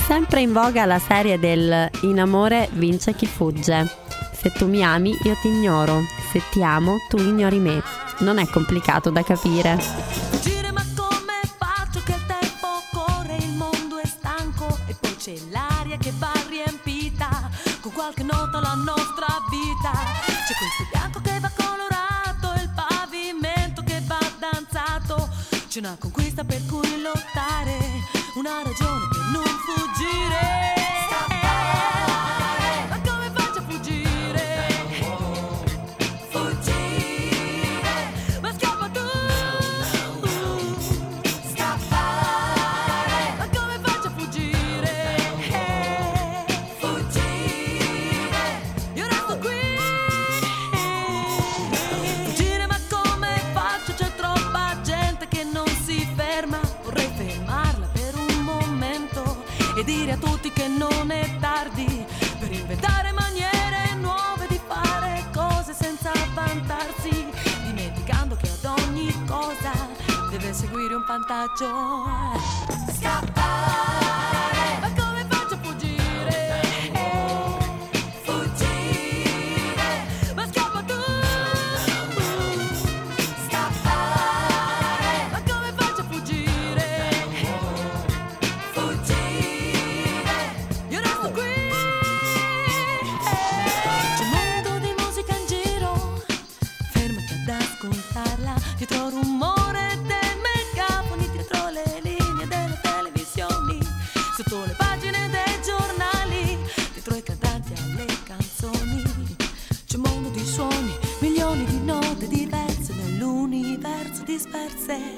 sempre in voga la serie del In amore vince chi fugge. Se tu mi ami, io ti ignoro. Se ti amo, tu ignori me. Non è complicato da capire. Fuggire, ma come faccio che il tempo corre, il mondo è stanco e poi c'è l'aria che va riempita con qualche nota la nostra vita. C'è questo bianco che va colorato, il pavimento che va danzato. C'è una conquista per cui lottare, una ragione per non fuggire. Ma come faccio a fuggire? Fuggire, ma scappa tu. Scappare, ma come faccio a fuggire? Fuggire, io resto qui. Fuggire, ma come faccio? C'è troppa gente che non si ferma. Vorrei fermarla per un momento e dire a tutti che non è tardi per inventare maniere nuove di fare cose senza vantarsi, dimenticando che ad ogni cosa deve seguire un vantaggio. Scappare, ma come faccio a fuggire? Fuggire, ma scappa tu. Scappare, ma come faccio a fuggire? Fuggire, io resto qui. C'è un mondo di musica in giro, fermati ad ascoltarla. Dietro il rumore dei megafoni, dietro le linee delle televisioni, sotto le pagine dei giornali, dietro i cantanti alle canzoni. C'è un mondo di suoni, milioni di note diverse nell'universo disperse.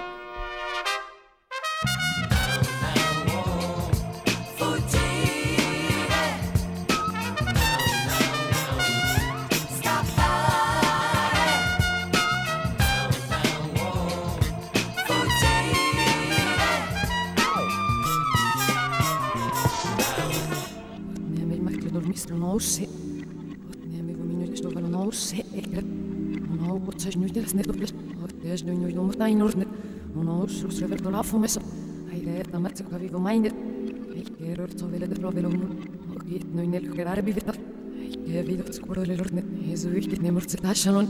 Fuggire, scappare, Neem ik dormistro nouse. Neem ik minut is over nouse. Ik no wat zij nu net net op les. Is nu nu nog niet noord. No zo schreef door af mes. Hij leert dan met zich vivo mind. Ik keer zo willen de proberen om. Ook niet nu net gerare bivita. Ik weet dat scoorde le lord net. Is zo wichtig neem het tashalon.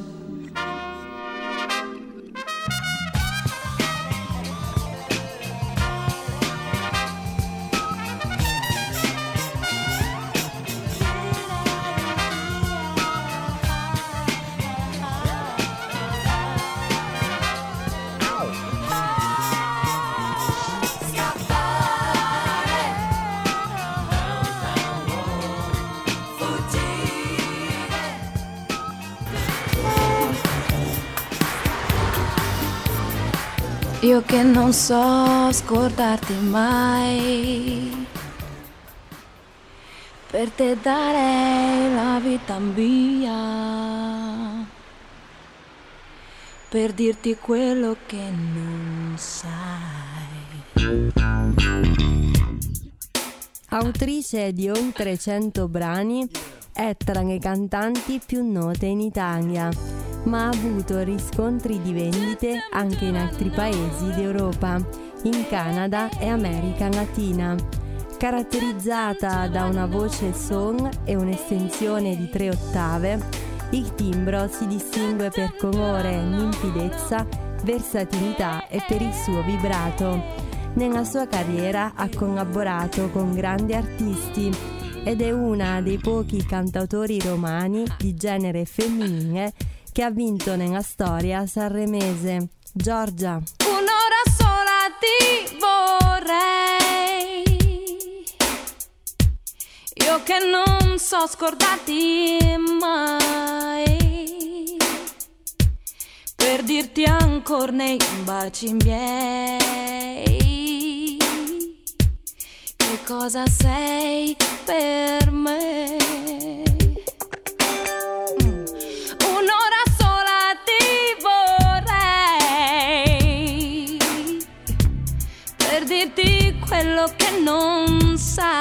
Io che non so scordarti mai, per te darei la vita mia, per dirti quello che non sai. Autrice di oltre 100 brani, è tra le cantanti più note in Italia, ma ha avuto riscontri di vendite anche in altri paesi d'Europa, in Canada e America Latina. Caratterizzata da una voce song e un'estensione di 3 ottave, il timbro si distingue per colore, limpidezza, versatilità e per il suo vibrato. Nella sua carriera ha collaborato con grandi artisti ed è una dei pochi cantautori romani di genere femminile che ha vinto nella storia sanremese. Giorgia. Un'ora sola ti vorrei, io che non so scordarti mai, per dirti ancora nei baci miei che cosa sei per me. Un'ora sola ti vorrei, per dirti quello che non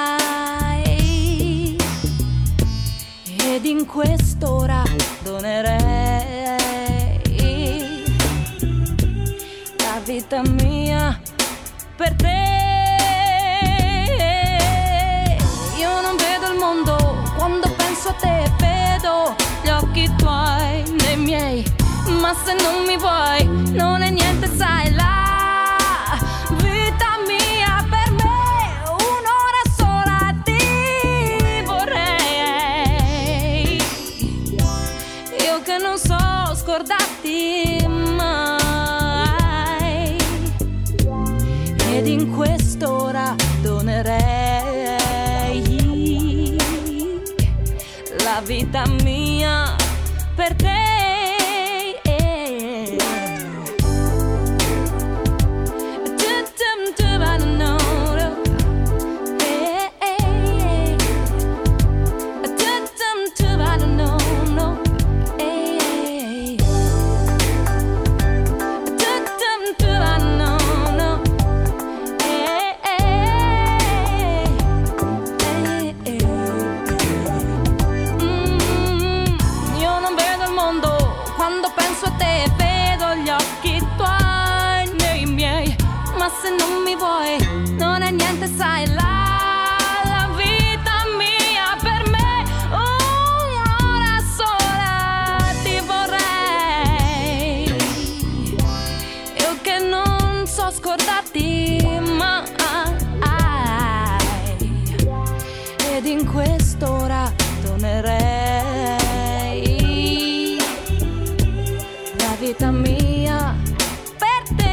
sai, ed in quest'ora donerei la vita mia per te. se non mi vuoi non è niente, sai, la vita mia per me un'ora sola ti vorrei. Io che non so scordarti mai, ed in quest'ora donerei la vita mia per te. Se non mi vuoi non è niente, sai, la vita mia per me un'ora sola ti vorrei. Io che non so scordarti mai, ed in quest'ora donerei la vita mia per te.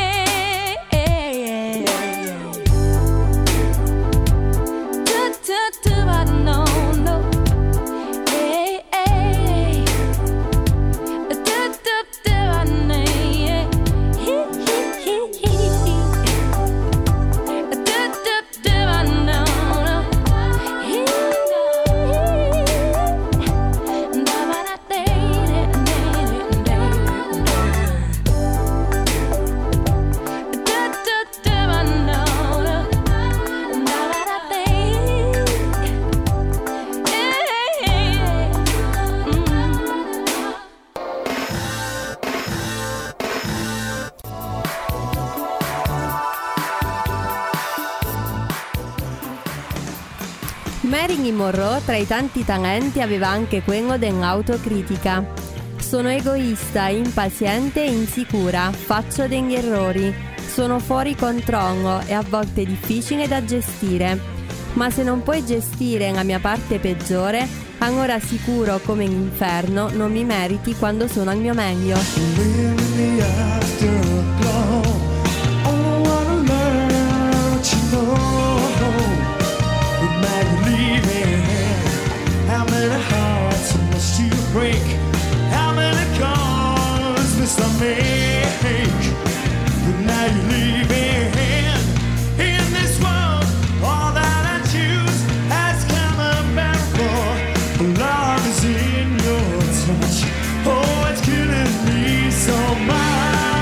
Marilyn Monroe, tra i tanti talenti, aveva anche quello dell'autocritica. Sono egoista, impaziente e insicura, faccio degli errori, sono fuori controllo e a volte difficile da gestire. Ma se non puoi gestire la mia parte peggiore, allora sicuro come l'inferno non mi meriti quando sono al mio meglio. How many hearts must you break? How many calls must I make? But now you're leaving. In this world, all that I choose has come about for. Love is in your touch. Oh, it's killing me so much.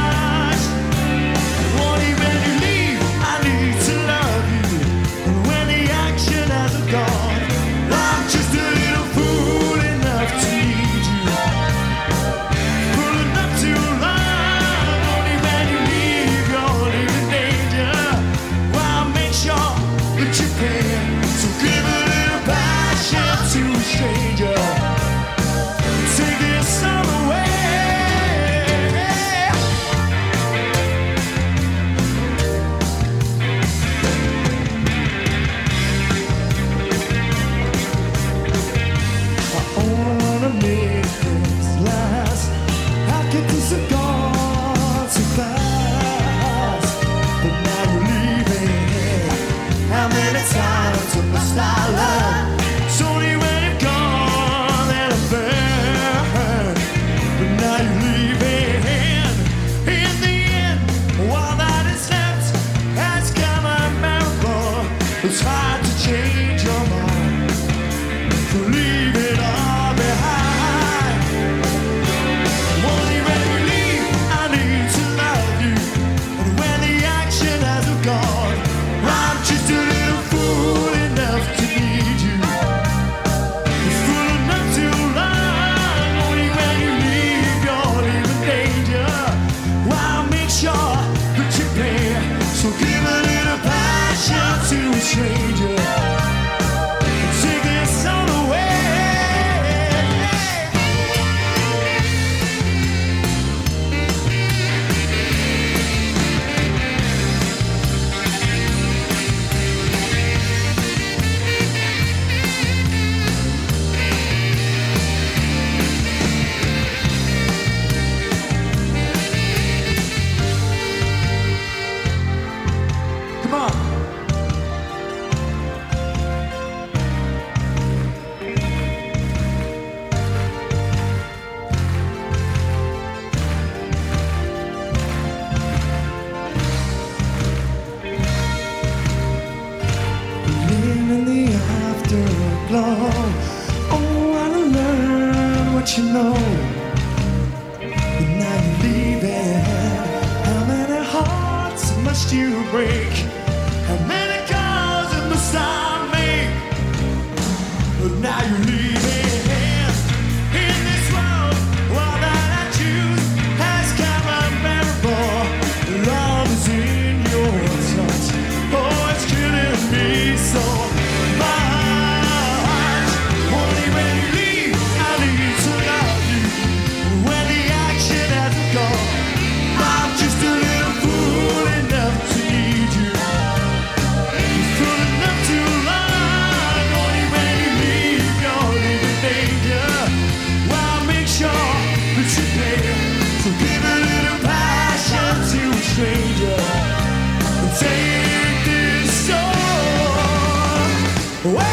must you break? How many calls must I make? But now you're leaving. In this world, all that I choose has come unbearable. Love is in your touch. Oh, it's killing me so. My heart won't even leave. I need to love you when the action hasn't gone. I'm just a little fool enough to need you. Fool enough to lie. Only when you leave, you're in danger. Well, make sure that you pay. So give a little passion to a stranger. And take this song away.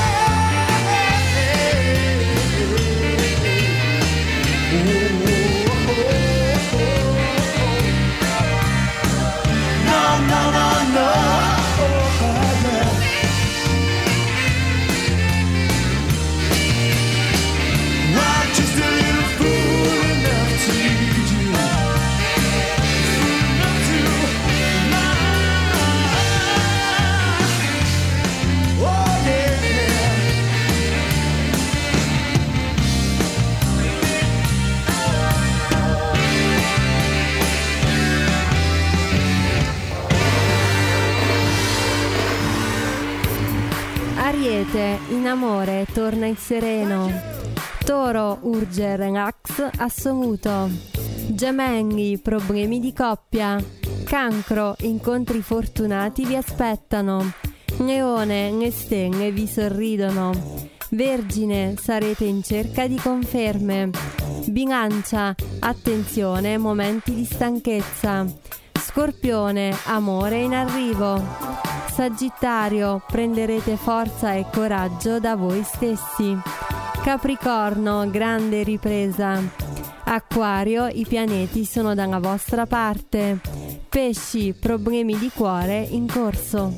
Ariete, in amore torna il sereno. Toro urge relax assoluto. Gemelli, problemi di coppia. Cancro, incontri fortunati vi aspettano. Leone, le stelle vi sorridono. Vergine, sarete in cerca di conferme. Bilancia, attenzione, momenti di stanchezza. Scorpione, amore in arrivo. Sagittario, prenderete forza e coraggio da voi stessi. Capricorno, grande ripresa. Acquario, i pianeti sono dalla vostra parte. Pesci, problemi di cuore in corso.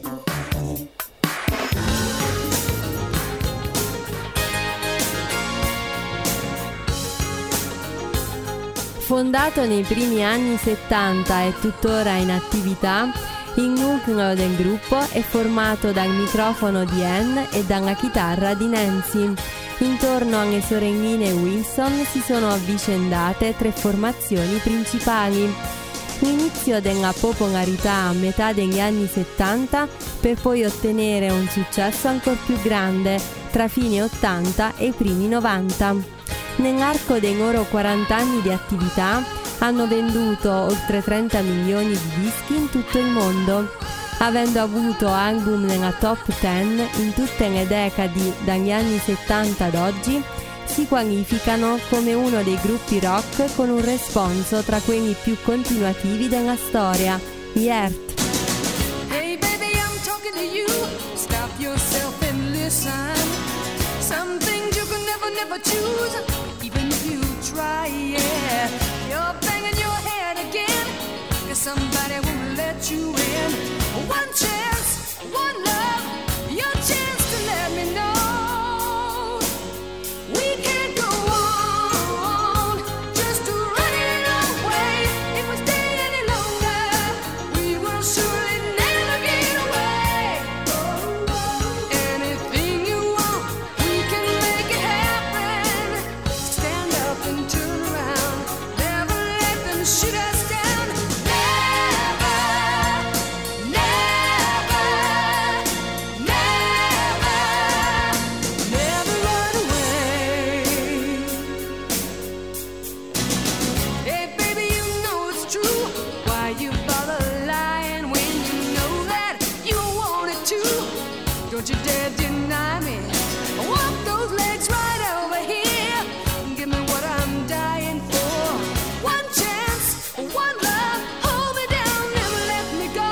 Fondato nei primi anni 70 e tuttora in attività, il nucleo del gruppo è formato dal microfono di Anne e dalla chitarra di Nancy. Intorno alle sorelline Wilson si sono avvicendate 3 formazioni principali. L'inizio della popolarità a metà degli anni 70 per poi ottenere un successo ancora più grande tra fine 80 e i primi 90. Nell'arco dei loro 40 anni di attività hanno venduto oltre 30 milioni di dischi in tutto il mondo, avendo avuto album nella top 10 in tutte le decadi dagli anni 70 ad oggi. Si qualificano come uno dei gruppi rock con un responso tra quelli più continuativi della storia, gli Earth. Hey baby, I'm talking to you. Stop yourself and listen. Some things you can never choose, even if you try, yeah. You're banging your head again, 'cause somebody won't let you in. One chance, one love, your chance to let me know. We can't go on, just to run it away. If we stay any longer, we will surely never get away. Anything you want, we can make it happen. Stand up and turn around, never let them shoot us down. Never, never, never, never run away. Hey baby, you know it's true. Why you bother lying when you know that you want it too? Don't you dare deny me. Walk those legs right over here. Give me what I'm dying for. One chance, one love. Hold me down, never let me go.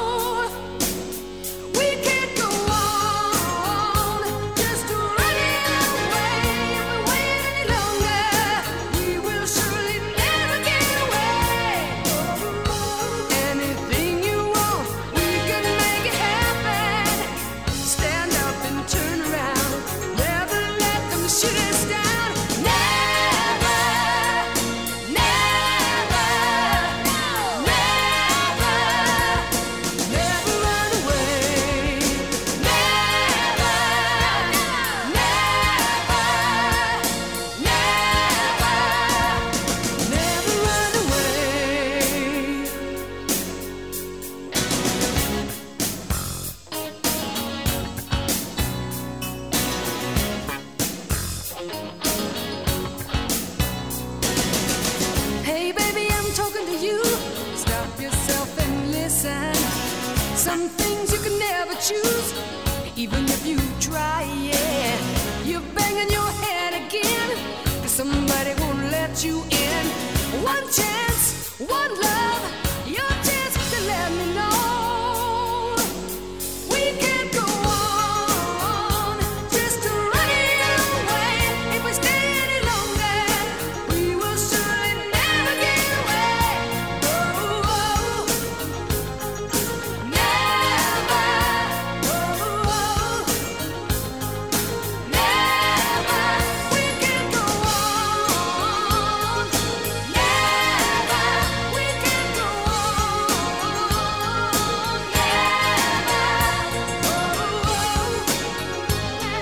We can't go on, just to run it away. If we wait any longer, we will surely never get away. Anything you want, we can make it happen. Stand up Some things you can never choose, even if you try, yeah. You're banging your head again, 'cause somebody won't let you in. One chance, one love, your chance to let me know we can't go on just running away. If we stay any longer, we will surely never get away. Oh, oh, never. Oh, oh, never. We can't go on. Never. We can't go on. Never. Oh, oh.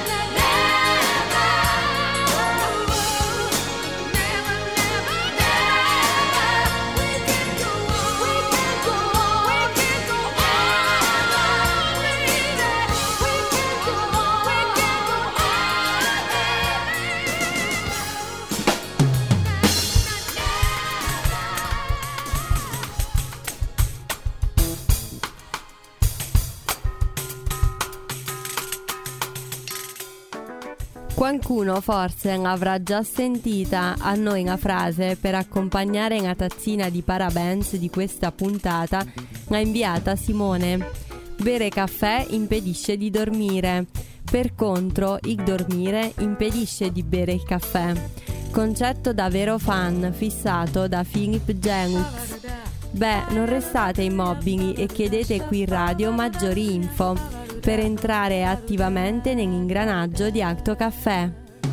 Qualcuno forse l'avrà già sentita a noi una frase per accompagnare una tazzina di parabens di questa puntata, l'ha inviata Simone. Bere caffè impedisce di dormire, per contro il dormire impedisce di bere il caffè. Concetto da vero fan fissato da Philip Genux. Beh, non restate immobili e chiedete qui in radio maggiori info per entrare attivamente nell'ingranaggio di Alto Caffè.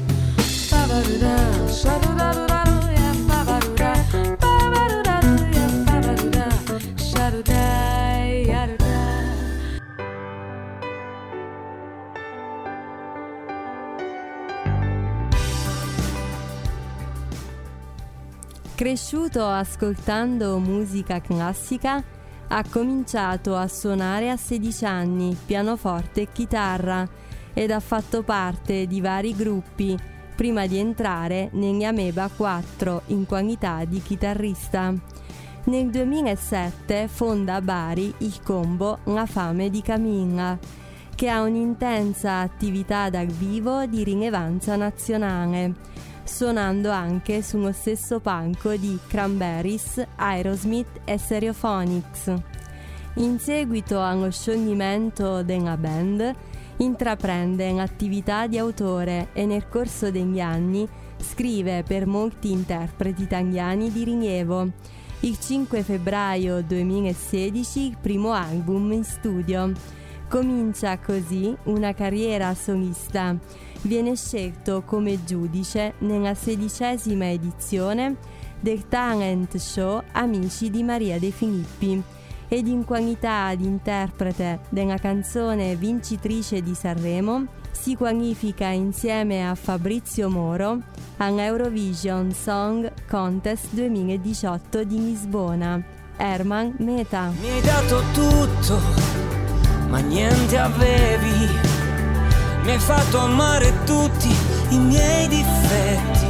Cresciuto ascoltando musica classica, ha cominciato a suonare a 16 anni pianoforte e chitarra ed ha fatto parte di vari gruppi prima di entrare negli Ameba 4 in qualità di chitarrista. Nel 2007 fonda a Bari il combo La Fame di Camilla, che ha un'intensa attività dal vivo di rilevanza nazionale, suonando anche sullo stesso palco di Cranberries, Aerosmith e Stereophonics. In seguito allo scioglimento della band, intraprende l'attività di autore e nel corso degli anni scrive per molti interpreti italiani di rilievo. Il 5 febbraio 2016 il primo album in studio. Comincia così una carriera solista. Viene scelto come giudice nella 16ª edizione del talent show Amici di Maria De Filippi ed in qualità di interprete della canzone vincitrice di Sanremo si qualifica insieme a Fabrizio Moro all'Eurovision Song Contest 2018 di Lisbona. Herman Meta. Mi hai dato tutto, ma niente avevi. Mi hai fatto amare tutti i miei difetti.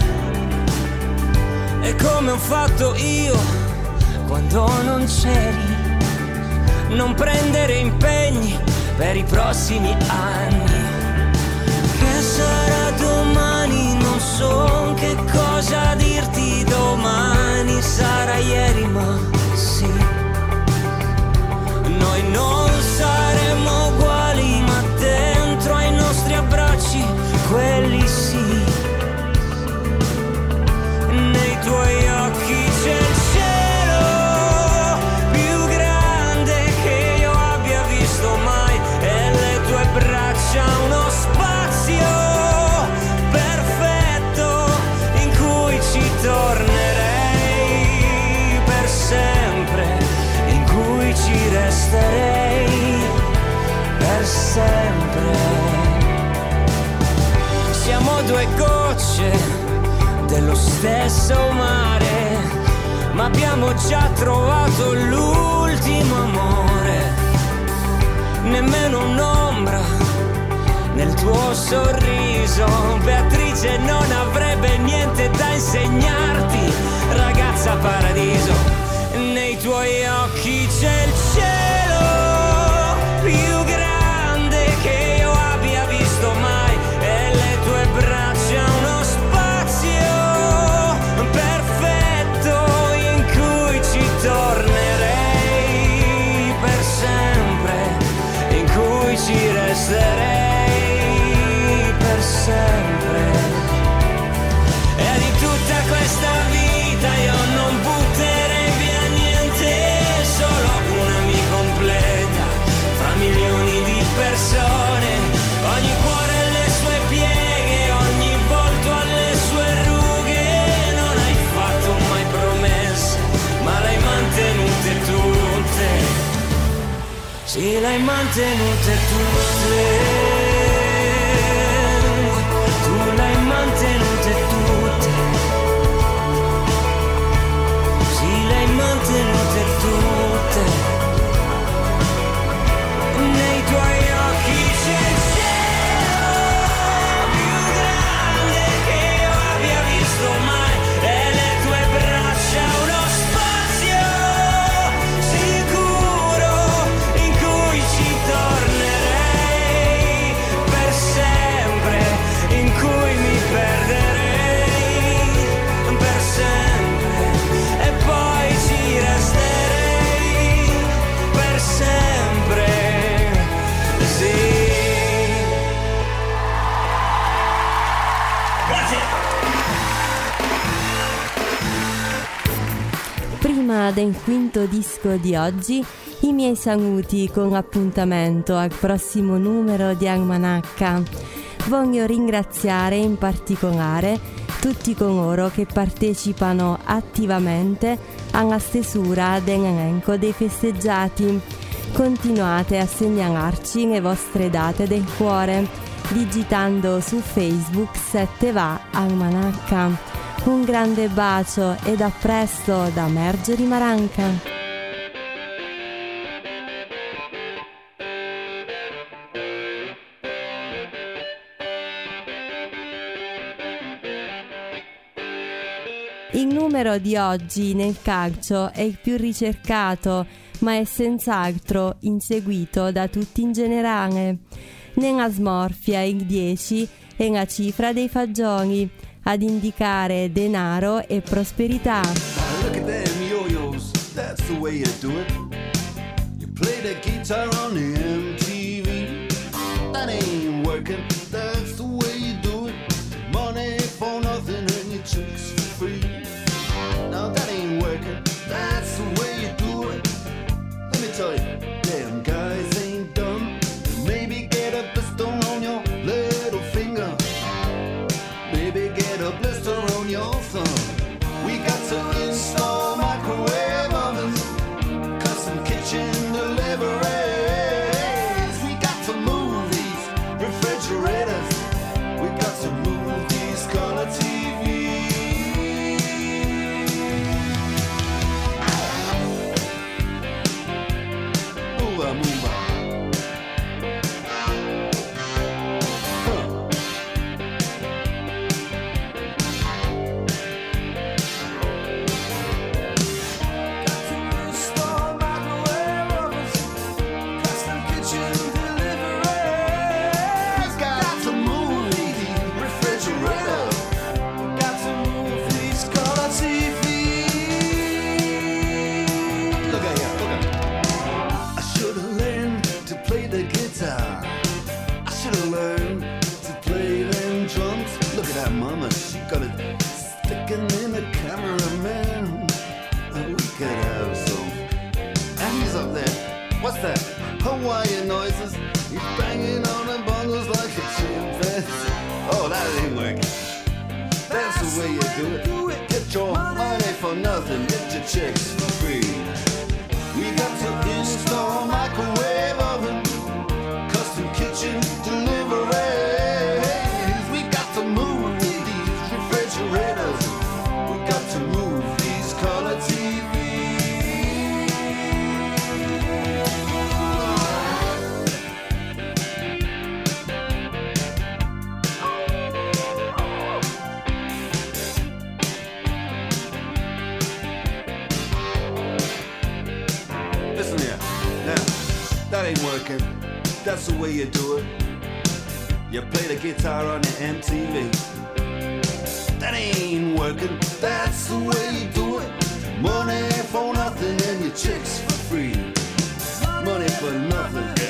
E come ho fatto io quando non c'eri. Non prendere impegni per i prossimi anni. Che sarà domani, non so che cosa dirti domani. Sarà ieri, ma sì. Noi non saremo uguali, ma dentro ai nostri abbracci, quelli sì. Nei tuoi occhi c'è il cielo più grande che io abbia visto mai, e le tue braccia uno spazio perfetto in cui ci tornerei per sempre, in cui ci resterei per sempre. Siamo due gocce dello stesso mare, ma abbiamo già trovato l'ultimo amore. Nemmeno un'ombra nel tuo sorriso, Beatrice non avrebbe niente da insegnarti, ragazza paradiso. Nei tuoi occhi c'è il cielo resterei per sempre. E di tutta questa vita io non butterei via niente, solo una mi completa fra milioni di persone. Ogni cuore ha le sue pieghe, ogni volto ha le sue rughe. Non hai fatto mai promesse, ma l'hai mantenute tutte. Sì, l'hai mantenute tutte. Tu l'hai mantenute tutte. Sì, l'hai mantenute tutte. Nei tuoi occhi c'è il cielo più grande che io abbia visto mai, e le tue braccia uno spazio sicuro in cui ci tornerei per sempre, in cui mi perderei per sempre, e poi ci resterei per sempre. Sì. Grazie. Prima del quinto disco di oggi, i miei saluti con appuntamento al prossimo numero di Almanacca. Voglio ringraziare in particolare tutti coloro che partecipano attivamente alla stesura dell'elenco dei festeggiati. Continuate a segnalarci le vostre date del cuore digitando su Facebook 7va Almanacca. Un grande bacio ed a presto da Marjorie Maranca. Il numero di oggi nel calcio è il più ricercato, ma è senz'altro inseguito da tutti in generale. Nella smorfia il 10 è la cifra dei fagioli, ad indicare denaro e prosperità. Look at them yo-yos, that's the way you do it. You play the guitar on the MTV. That ain't working, that's the way you do it. Money for nothing and your chicks for free. Now that ain't working, that's the way you do it. Let me tell you, damn guys ain't dumb. Maybe get a blister on your little finger. Maybe get a blister on your thumb. We got to install microwave ovens, custom kitchen deliveries. We got to move these refrigerators. We got to move these color TVs. Move on, move on. What's that? Hawaiian noises. He's banging on the bongos like a chimpanzee. Oh, that ain't working. That's the way you do it. Get your money for nothing. Get your chicks for free. We got to install microwave oven, custom kitchen deliveries. We got to move these refrigerators. We got to move these color TVs. That ain't working, that's the way you do it. You play the guitar on the MTV. That ain't working, that's the way you do it. Money for nothing and your chicks for free. Money for nothing